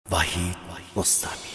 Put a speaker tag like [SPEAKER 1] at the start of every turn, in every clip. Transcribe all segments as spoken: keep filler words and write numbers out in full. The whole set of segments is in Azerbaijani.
[SPEAKER 1] Vahid Mustami.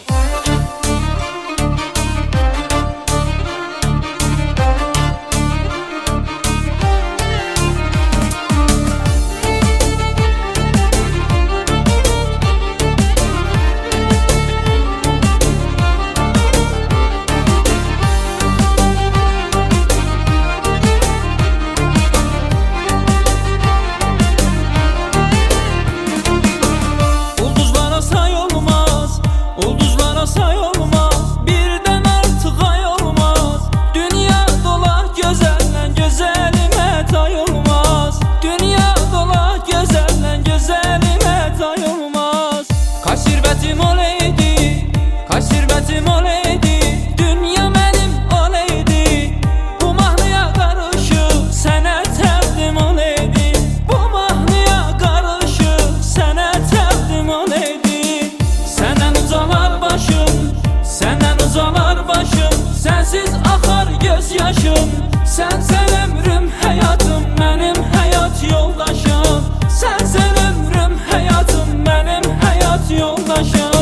[SPEAKER 2] Say olmaz, birden artık ay olmaz. Dünya dola gözellen güzelime tay olmaz. Dünya dola gözellen güzelime tay olmaz. Kaç şirbetim oleydi, kaç şirbetim oleydi. Dünya benim oleydi. Bu mahnıya karışıp sene tevdim oleydi. Bu mahnıya karışıp sene tevdim oleydi. Senden uzalar başım, senden uzalar başım. Sensiz akar gözyaşım. Sen sen ömrüm hayatım, benim hayat yoldaşım. Sen sen ömrüm hayatım, benim hayat yoldaşım.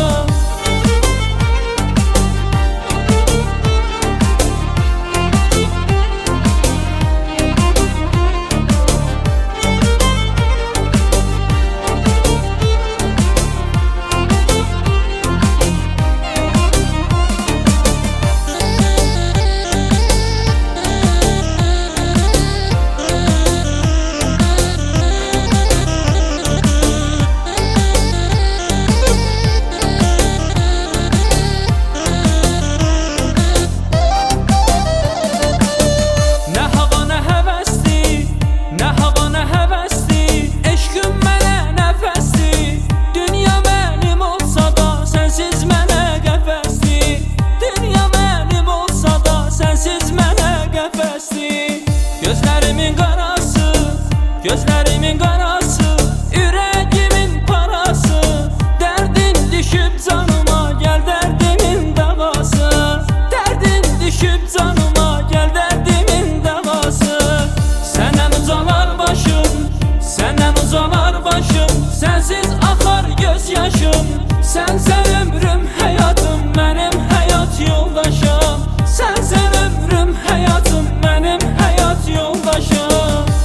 [SPEAKER 2] Gözlerimin qarası, gözlerimin qarası, ürəgimin parası. Dərdin düşüb canıma, gəl dərdimin davası. Dərdin düşüb canıma, gəl dərdimin davası. Səndən uzalar başım, səndən uzalar başım. Sənsiz axar gözyaşım. Sən sən ömrüm həyatım, mənim həyat yoldaşım. Sən sən ömrüm həyatım, mənim həyat yoldaşım.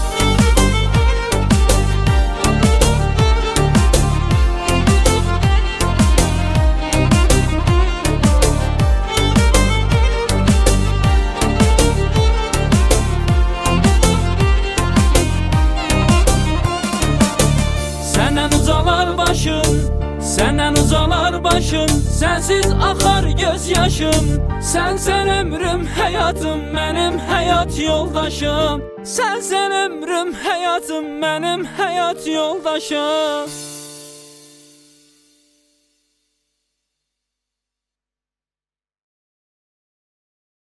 [SPEAKER 2] Səndən uzalar başım, səndən uzalar başım. Sensiz akar gözyaşım. Sen sen ömrüm hayatım, benim hayat yoldaşım. Sen sen ömrüm hayatım, benim hayat yoldaşım.